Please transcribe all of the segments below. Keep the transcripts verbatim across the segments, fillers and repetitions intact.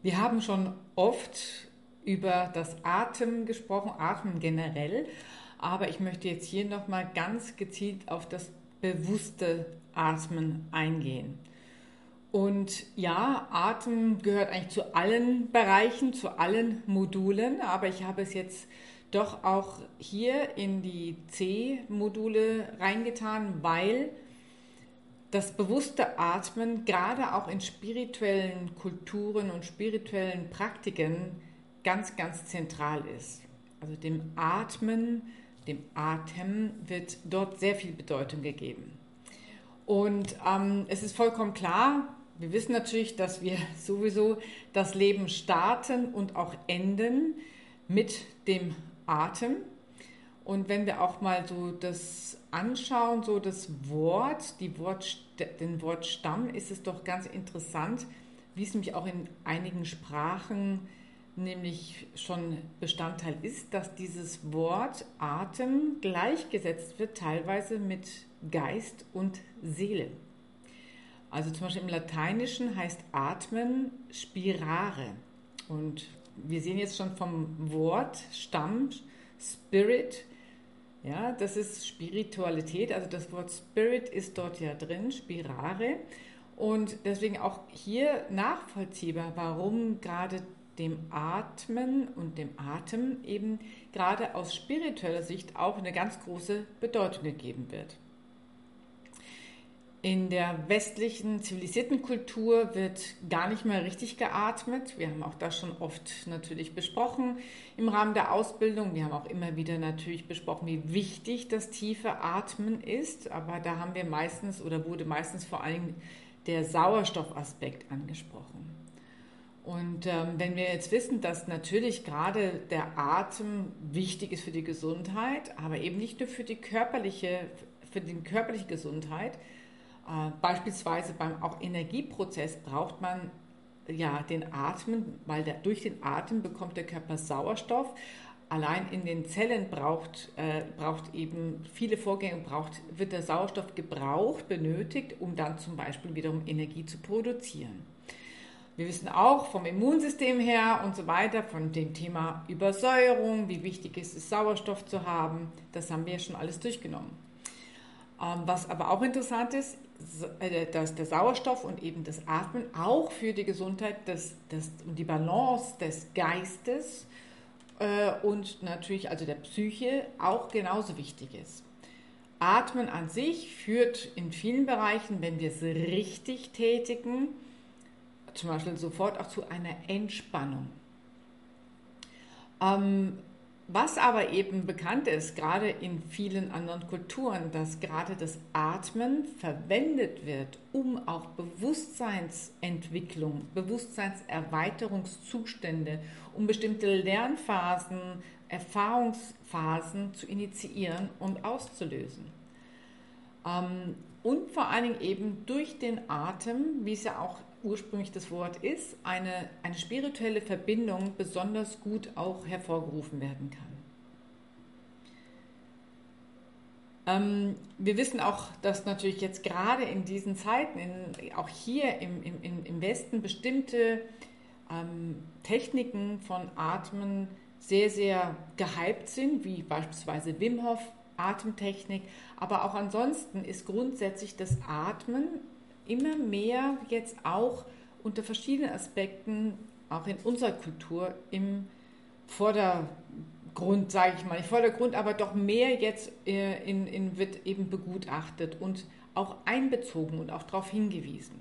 Wir haben schon oft über das Atmen gesprochen, Atmen generell, aber ich möchte jetzt hier nochmal ganz gezielt auf das bewusste Atmen eingehen. Und ja, Atmen gehört eigentlich zu allen Bereichen, zu allen Modulen, aber ich habe es jetzt doch auch hier in die C-Module reingetan, weil das bewusste Atmen gerade auch in spirituellen Kulturen und spirituellen Praktiken ganz, ganz zentral ist. Also dem Atmen, dem Atem wird dort sehr viel Bedeutung gegeben. Und ähm, es ist vollkommen klar, wir wissen natürlich, dass wir sowieso das Leben starten und auch enden mit dem Atem. Und wenn wir auch mal so das anschauen, so das Wort, die Wort, den Wortstamm, ist es doch ganz interessant, wie es nämlich auch in einigen Sprachen nämlich schon Bestandteil ist, dass dieses Wort Atem gleichgesetzt wird, teilweise mit Geist und Seele. Also zum Beispiel im Lateinischen heißt Atmen Spirare. Und wir sehen jetzt schon vom Wort Stamm, Spirit. Ja, das ist Spiritualität, also das Wort Spirit ist dort ja drin, Spirare. Und deswegen auch hier nachvollziehbar, warum gerade dem Atmen und dem Atem eben gerade aus spiritueller Sicht auch eine ganz große Bedeutung gegeben wird. In der westlichen zivilisierten Kultur wird gar nicht mehr richtig geatmet. Wir haben auch das schon oft natürlich besprochen im Rahmen der Ausbildung. Wir haben auch immer wieder natürlich besprochen, wie wichtig das tiefe Atmen ist. Aber da haben wir meistens oder wurde meistens vor allem der Sauerstoffaspekt angesprochen. Und ähm, wenn wir jetzt wissen, dass natürlich gerade der Atem wichtig ist für die Gesundheit, aber eben nicht nur für die körperliche, für die körperliche Gesundheit, Äh, beispielsweise beim auch Energieprozess braucht man ja den Atmen, weil der, durch den Atem bekommt der Körper Sauerstoff. Allein in den Zellen braucht, äh, braucht eben viele Vorgänge, braucht, wird der Sauerstoff gebraucht, benötigt, um dann zum Beispiel wiederum Energie zu produzieren. Wir wissen auch vom Immunsystem her und so weiter, von dem Thema Übersäuerung, wie wichtig ist es, Sauerstoff zu haben. Das haben wir ja schon alles durchgenommen. Was aber auch interessant ist, dass der Sauerstoff und eben das Atmen auch für die Gesundheit des, des, und die Balance des Geistes äh, und natürlich also der Psyche auch genauso wichtig ist. Atmen an sich führt in vielen Bereichen, wenn wir es richtig tätigen, zum Beispiel sofort auch zu einer Entspannung. Ähm, Was aber eben bekannt ist, gerade in vielen anderen Kulturen, dass gerade das Atmen verwendet wird, um auch Bewusstseinsentwicklung, Bewusstseinserweiterungszustände, um bestimmte Lernphasen, Erfahrungsphasen zu initiieren und auszulösen. Ähm, und vor allen Dingen eben durch den Atem, wie es ja auch ursprünglich das Wort ist, eine, eine spirituelle Verbindung besonders gut auch hervorgerufen werden kann. Ähm, wir wissen auch, dass natürlich jetzt gerade in diesen Zeiten, in, auch hier im, im, im Westen, bestimmte ähm, Techniken von Atmen sehr, sehr gehypt sind, wie beispielsweise Wim Hof Atemtechnik, aber auch ansonsten ist grundsätzlich das Atmen immer mehr jetzt auch unter verschiedenen Aspekten, auch in unserer Kultur, im Vordergrund, sage ich mal, nicht Vordergrund, aber doch mehr jetzt äh, in, in, wird eben begutachtet und auch einbezogen und auch darauf hingewiesen.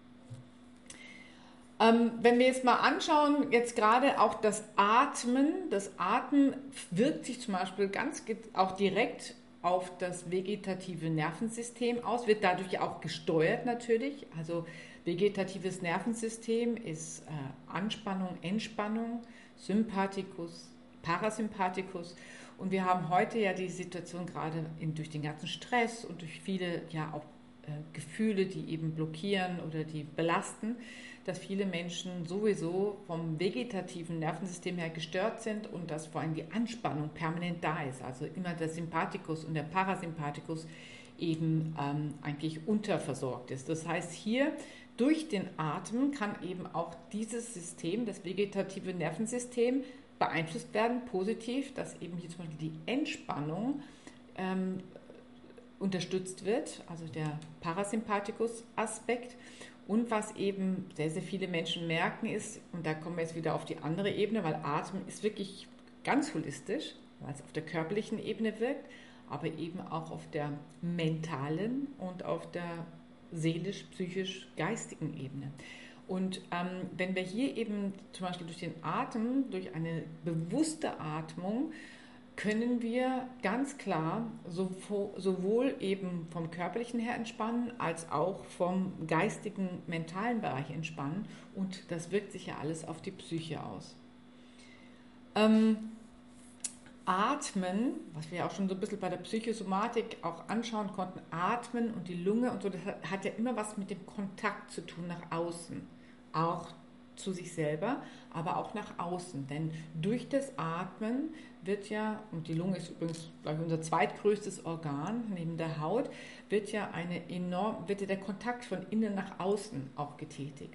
Ähm, wenn wir jetzt mal anschauen, jetzt gerade auch das Atmen, das Atmen wirkt sich zum Beispiel ganz auch direkt auf das vegetative Nervensystem aus, wird dadurch ja auch gesteuert natürlich. Also vegetatives Nervensystem ist äh, Anspannung, Entspannung, Sympathikus, Parasympathikus. Und wir haben heute ja die Situation gerade in, durch den ganzen Stress und durch viele ja auch äh, Gefühle, die eben blockieren oder die belasten, dass viele Menschen sowieso vom vegetativen Nervensystem her gestört sind und dass vor allem die Anspannung permanent da ist. Also immer der Sympathikus und der Parasympathikus eben ähm, eigentlich unterversorgt ist. Das heißt, hier durch den Atem kann eben auch dieses System, das vegetative Nervensystem, beeinflusst werden, positiv, dass eben hier zum Beispiel die Entspannung ähm, unterstützt wird, also der Parasympathikus-Aspekt. Und was eben sehr, sehr viele Menschen merken ist, und da kommen wir jetzt wieder auf die andere Ebene, weil Atmen ist wirklich ganz holistisch, weil es auf der körperlichen Ebene wirkt, aber eben auch auf der mentalen und auf der seelisch-psychisch-geistigen Ebene. Und ähm, wenn wir hier eben zum Beispiel durch den Atem, durch eine bewusste Atmung, können wir ganz klar sowohl eben vom körperlichen her entspannen, als auch vom geistigen, mentalen Bereich entspannen. Und das wirkt sich ja alles auf die Psyche aus. Ähm, Atmen, was wir ja auch schon so ein bisschen bei der Psychosomatik auch anschauen konnten, Atmen und die Lunge und so, das hat ja immer was mit dem Kontakt zu tun nach außen. Auch zu sich selber, aber auch nach außen. Denn durch das Atmen wird ja, und die Lunge ist übrigens, glaube ich, unser zweitgrößtes Organ neben der Haut, wird ja eine enorm, wird ja der Kontakt von innen nach außen auch getätigt.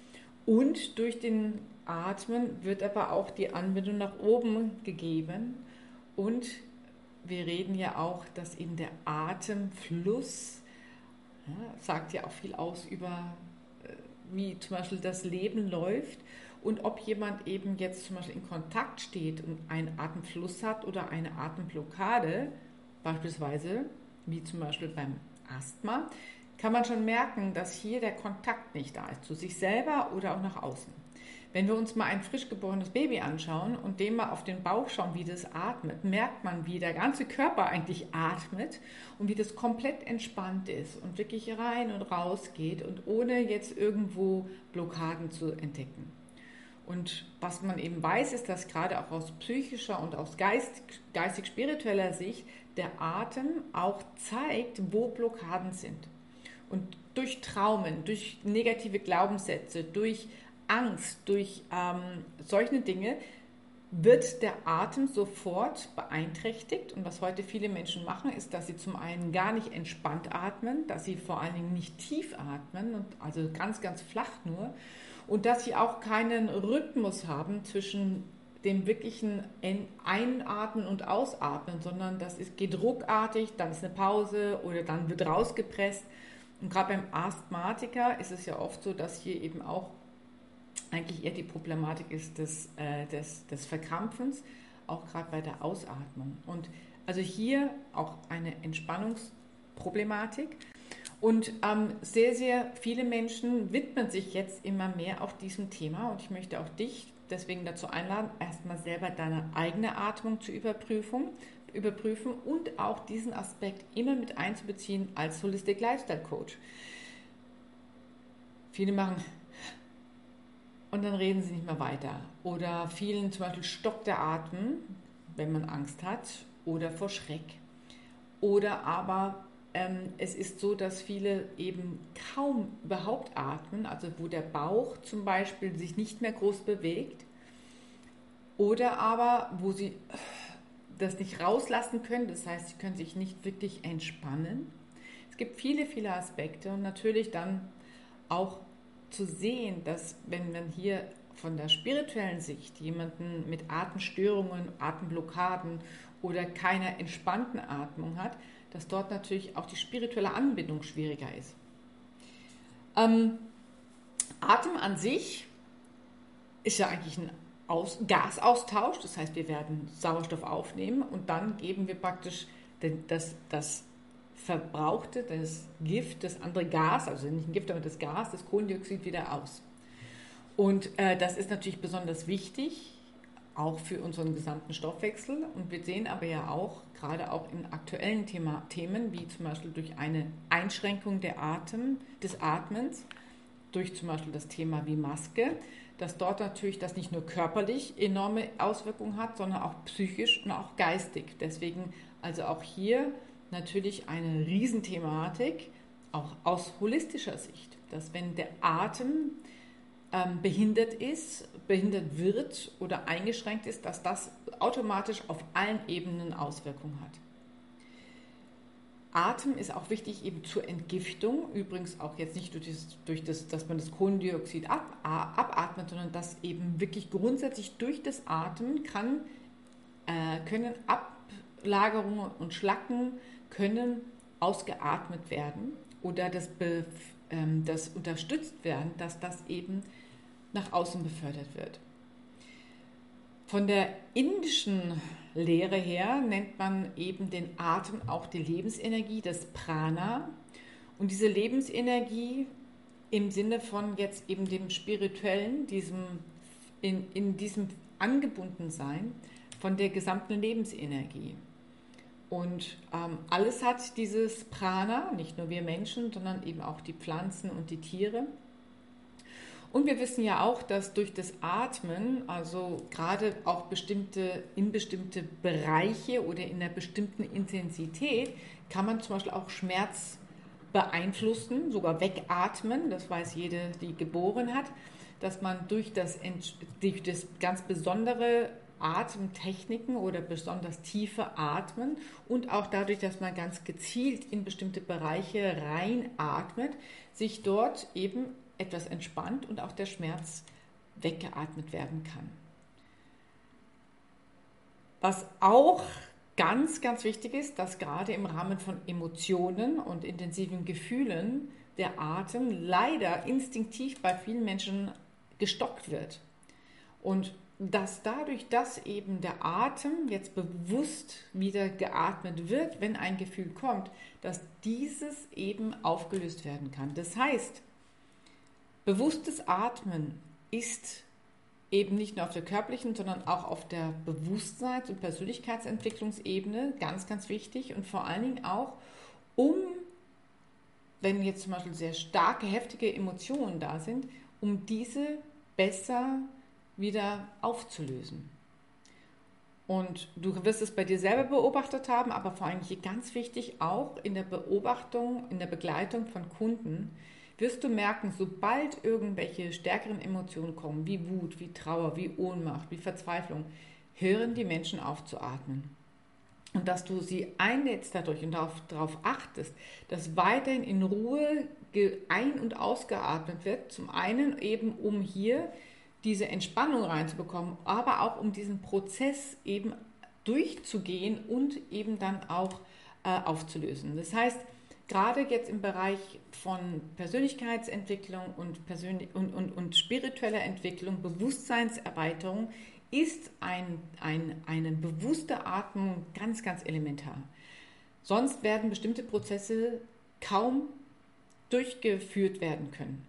Und durch den Atmen wird aber auch die Anbindung nach oben gegeben. Und wir reden ja auch, dass eben der Atemfluss, ja, sagt ja auch viel aus über, wie zum Beispiel das Leben läuft und ob jemand eben jetzt zum Beispiel in Kontakt steht und einen Atemfluss hat oder eine Atemblockade, beispielsweise, wie zum Beispiel beim Asthma, kann man schon merken, dass hier der Kontakt nicht da ist, zu sich selber oder auch nach außen. Wenn wir uns mal ein frisch geborenes Baby anschauen und dem mal auf den Bauch schauen, wie das atmet, merkt man, wie der ganze Körper eigentlich atmet und wie das komplett entspannt ist und wirklich rein und raus geht und ohne jetzt irgendwo Blockaden zu entdecken. Und was man eben weiß, ist, dass gerade auch aus psychischer und aus geist, geistig-spiritueller Sicht der Atem auch zeigt, wo Blockaden sind. Und durch Traumen, durch negative Glaubenssätze, durch Angst, durch ähm, solche Dinge wird der Atem sofort beeinträchtigt. Und was heute viele Menschen machen, ist, dass sie zum einen gar nicht entspannt atmen, dass sie vor allen Dingen nicht tief atmen, und also ganz, ganz flach nur, und dass sie auch keinen Rhythmus haben zwischen dem wirklichen Einatmen und Ausatmen, sondern das ist, geht ruckartig, dann ist eine Pause oder dann wird rausgepresst. Und gerade beim Asthmatiker ist es ja oft so, dass hier eben auch eigentlich eher die Problematik ist des, äh, des, des Verkrampfens, auch gerade bei der Ausatmung. Und also hier auch eine Entspannungsproblematik. Und ähm, sehr, sehr viele Menschen widmen sich jetzt immer mehr auch diesem Thema. Und ich möchte auch dich deswegen dazu einladen, erstmal selber deine eigene Atmung zu überprüfen, überprüfen und auch diesen Aspekt immer mit einzubeziehen als Holistic Lifestyle Coach. Viele machen und dann reden sie nicht mehr weiter. Oder vielen zum Beispiel stockt der Atem, wenn man Angst hat oder vor Schreck. Oder aber ähm, es ist so, dass viele eben kaum überhaupt atmen, also wo der Bauch zum Beispiel sich nicht mehr groß bewegt. Oder aber wo sie das nicht rauslassen können, das heißt, sie können sich nicht wirklich entspannen. Es gibt viele, viele Aspekte und natürlich dann auch zu sehen, dass wenn man hier von der spirituellen Sicht jemanden mit Atemstörungen, Atemblockaden oder keiner entspannten Atmung hat, dass dort natürlich auch die spirituelle Anbindung schwieriger ist. Ähm, Atem an sich ist ja eigentlich ein Aus- Gasaustausch, das heißt, wir werden Sauerstoff aufnehmen und dann geben wir praktisch den, das, das verbrauchte, das Gift, das andere Gas, also nicht ein Gift, aber das Gas, das Kohlendioxid wieder aus. Und äh, das ist natürlich besonders wichtig, auch für unseren gesamten Stoffwechsel. Und wir sehen aber ja auch, gerade auch in aktuellen Thema, Themen, wie zum Beispiel durch eine Einschränkung der Atem, des Atmens, durch zum Beispiel das Thema wie Maske, dass dort natürlich das nicht nur körperlich enorme Auswirkungen hat, sondern auch psychisch und auch geistig. Deswegen also auch hier natürlich eine Riesenthematik, auch aus holistischer Sicht, dass wenn der Atem ähm, behindert ist, behindert wird oder eingeschränkt ist, dass das automatisch auf allen Ebenen Auswirkungen hat. Atem ist auch wichtig eben zur Entgiftung, übrigens auch jetzt nicht durch das, durch das dass man das Kohlendioxid ab, abatmet, sondern dass eben wirklich grundsätzlich durch das Atmen kann, äh, können Ablagerungen und Schlacken können ausgeatmet werden oder das, be, ähm, das unterstützt werden, dass das eben nach außen befördert wird. Von der indischen Lehre her nennt man eben den Atem auch die Lebensenergie, das Prana. Und diese Lebensenergie im Sinne von jetzt eben dem Spirituellen, diesem, in, in diesem Angebundensein von der gesamten Lebensenergie. Und ähm, alles hat dieses Prana, nicht nur wir Menschen, sondern eben auch die Pflanzen und die Tiere. Und wir wissen ja auch, dass durch das Atmen, also gerade auch bestimmte, in bestimmte Bereiche oder in einer bestimmten Intensität, kann man zum Beispiel auch Schmerz beeinflussen, sogar wegatmen. Das weiß jede, die geboren hat, dass man durch das, durch das ganz besondere Atemtechniken oder besonders tiefe Atmen und auch dadurch, dass man ganz gezielt in bestimmte Bereiche reinatmet, sich dort eben etwas entspannt und auch der Schmerz weggeatmet werden kann. Was auch ganz, ganz wichtig ist, dass gerade im Rahmen von Emotionen und intensiven Gefühlen der Atem leider instinktiv bei vielen Menschen gestockt wird. Und dass dadurch, dass eben der Atem jetzt bewusst wieder geatmet wird, wenn ein Gefühl kommt, dass dieses eben aufgelöst werden kann. Das heißt, bewusstes Atmen ist eben nicht nur auf der körperlichen, sondern auch auf der Bewusstseins- und Persönlichkeitsentwicklungsebene ganz, ganz wichtig und vor allen Dingen auch, um, wenn jetzt zum Beispiel sehr starke, heftige Emotionen da sind, um diese besser wieder aufzulösen. Und du wirst es bei dir selber beobachtet haben, aber vor allem hier ganz wichtig auch in der Beobachtung, in der Begleitung von Kunden, wirst du merken, sobald irgendwelche stärkeren Emotionen kommen, wie Wut, wie Trauer, wie Ohnmacht, wie Verzweiflung, hören die Menschen auf zu atmen. Und dass du sie einlädst dadurch und darauf, darauf achtest, dass weiterhin in Ruhe ein- und ausgeatmet wird. Zum einen eben, um hier diese Entspannung reinzubekommen, aber auch um diesen Prozess eben durchzugehen und eben dann auch äh, aufzulösen. Das heißt, gerade jetzt im Bereich von Persönlichkeitsentwicklung und, persönlich und, und, und spiritueller Entwicklung, Bewusstseinserweiterung, ist ein, ein, eine bewusste Atmung ganz, ganz elementar. Sonst werden bestimmte Prozesse kaum durchgeführt werden können.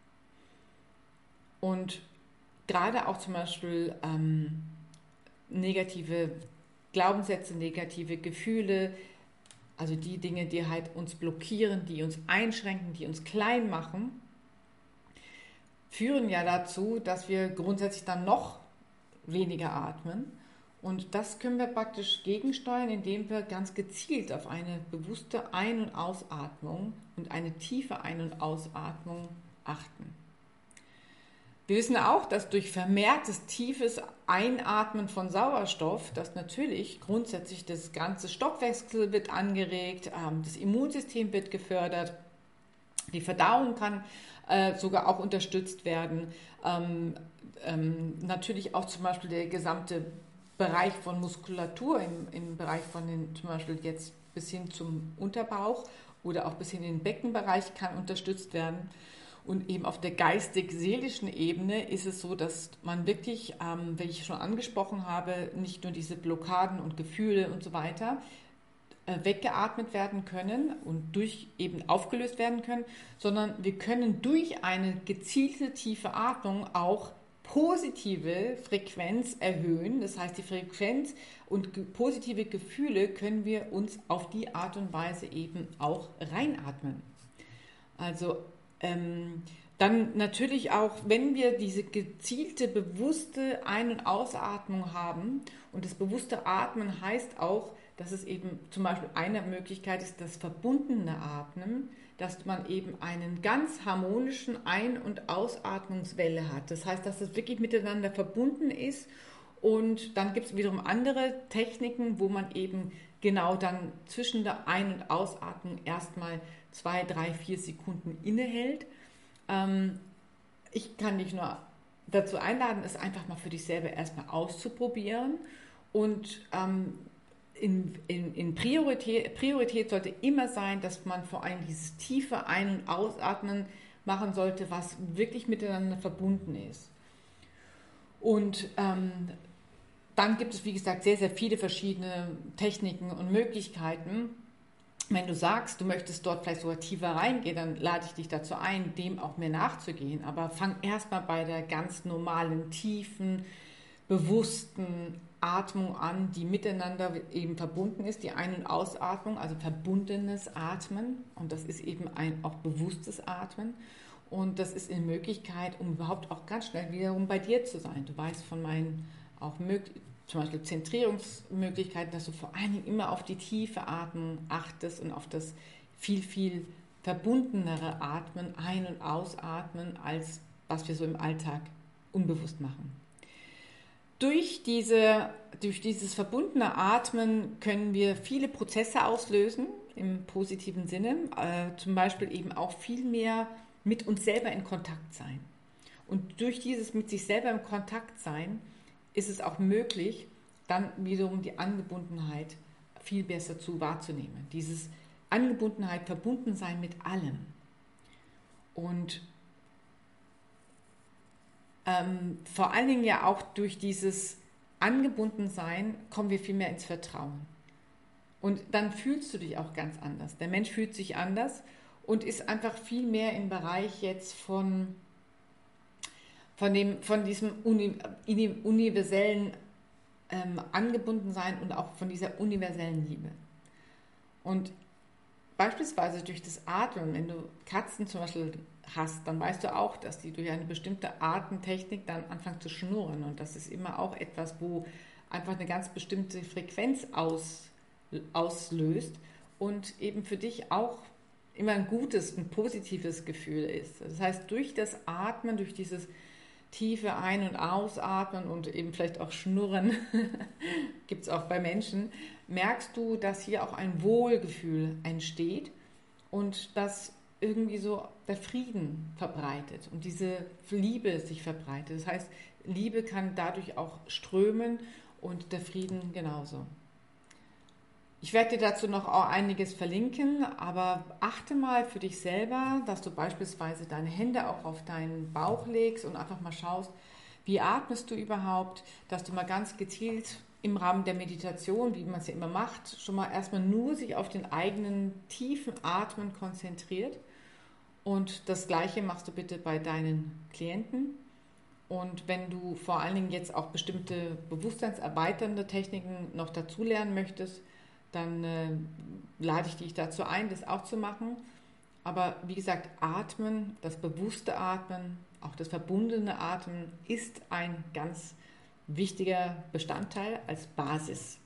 Und gerade auch zum Beispiel ähm, negative Glaubenssätze, negative Gefühle, also die Dinge, die halt uns blockieren, die uns einschränken, die uns klein machen, führen ja dazu, dass wir grundsätzlich dann noch weniger atmen. Und das können wir praktisch gegensteuern, indem wir ganz gezielt auf eine bewusste Ein- und Ausatmung und eine tiefe Ein- und Ausatmung achten. Wir wissen auch, dass durch vermehrtes tiefes Einatmen von Sauerstoff, dass natürlich grundsätzlich das ganze Stoffwechsel wird angeregt, das Immunsystem wird gefördert, die Verdauung kann äh, sogar auch unterstützt werden. Ähm, ähm, natürlich auch zum Beispiel der gesamte Bereich von Muskulatur im, im Bereich von den, zum Beispiel jetzt bis hin zum Unterbauch oder auch bis hin in den Beckenbereich kann unterstützt werden. Und eben auf der geistig-seelischen Ebene ist es so, dass man wirklich, ähm, wie ich schon angesprochen habe, nicht nur diese Blockaden und Gefühle und so weiter äh, weggeatmet werden können und durch eben aufgelöst werden können, sondern wir können durch eine gezielte tiefe Atmung auch positive Frequenz erhöhen. Das heißt, die Frequenz und ge- positive Gefühle können wir uns auf die Art und Weise eben auch reinatmen. Also ähm, dann natürlich auch, wenn wir diese gezielte, bewusste Ein- und Ausatmung haben, und das bewusste Atmen heißt auch, dass es eben zum Beispiel eine Möglichkeit ist, das verbundene Atmen, dass man eben einen ganz harmonischen Ein- und Ausatmungswelle hat. Das heißt, dass es wirklich miteinander verbunden ist Und dann gibt es wiederum andere Techniken, wo man eben genau dann zwischen der Ein- und Ausatmung erstmal zwei, drei, vier Sekunden innehält. Ähm, ich kann dich nur dazu einladen, es einfach mal für dich selber erstmal auszuprobieren. Und ähm, in, in, in Priorität, Priorität sollte immer sein, dass man vor allem dieses tiefe Ein- und Ausatmen machen sollte, was wirklich miteinander verbunden ist. Und ähm, dann gibt es, wie gesagt, sehr, sehr viele verschiedene Techniken und Möglichkeiten. Wenn du sagst, du möchtest dort vielleicht sogar tiefer reingehen, dann lade ich dich dazu ein, dem auch mehr nachzugehen. Aber fang erstmal bei der ganz normalen, tiefen, bewussten Atmung an, die miteinander eben verbunden ist, die Ein- und Ausatmung, also verbundenes Atmen. Und das ist eben ein auch bewusstes Atmen. Und das ist eine Möglichkeit, um überhaupt auch ganz schnell wiederum bei dir zu sein. Du weißt von meinen auch möglich, zum Beispiel Zentrierungsmöglichkeiten, dass du vor allen Dingen immer auf die tiefe Atmung achtest und auf das viel, viel verbundenere Atmen, Ein- und Ausatmen, als was wir so im Alltag unbewusst machen. Durch, diese, durch dieses verbundene Atmen können wir viele Prozesse auslösen, im positiven Sinne, äh, zum Beispiel eben auch viel mehr mit uns selber in Kontakt sein. Und durch dieses mit sich selber im Kontakt sein ist es auch möglich, dann wiederum die Angebundenheit viel besser zu wahrzunehmen. Dieses Angebundenheit, verbunden sein mit allem. Und ähm, vor allen Dingen ja auch durch dieses Angebundensein kommen wir viel mehr ins Vertrauen. Und dann fühlst du dich auch ganz anders. Der Mensch fühlt sich anders und ist einfach viel mehr im Bereich jetzt von, von, dem, von diesem uni, universellen ähm, Angebundensein und auch von dieser universellen Liebe. Und beispielsweise durch das Atmen, wenn du Katzen zum Beispiel hast, dann weißt du auch, dass die durch eine bestimmte Atemtechnik dann anfangen zu schnurren. Und das ist immer auch etwas, wo einfach eine ganz bestimmte Frequenz aus, auslöst und eben für dich auch immer ein gutes, ein positives Gefühl ist. Das heißt, durch das Atmen, durch dieses tiefe Ein- und Ausatmen und eben vielleicht auch Schnurren, gibt es auch bei Menschen, merkst du, dass hier auch ein Wohlgefühl entsteht und dass irgendwie so der Frieden verbreitet und diese Liebe sich verbreitet. Das heißt, Liebe kann dadurch auch strömen und der Frieden genauso. Ich werde dir dazu noch auch einiges verlinken, aber achte mal für dich selber, dass du beispielsweise deine Hände auch auf deinen Bauch legst und einfach mal schaust, wie atmest du überhaupt, dass du mal ganz gezielt im Rahmen der Meditation, wie man es ja immer macht, schon mal erstmal nur sich auf den eigenen tiefen Atmen konzentriert. Und das Gleiche machst du bitte bei deinen Klienten. Und wenn du vor allen Dingen jetzt auch bestimmte bewusstseinserweiternde Techniken noch dazu lernen möchtest, dann äh, lade ich dich dazu ein, das auch zu machen. Aber wie gesagt, Atmen, das bewusste Atmen, auch das verbundene Atmen ist ein ganz wichtiger Bestandteil als Basis.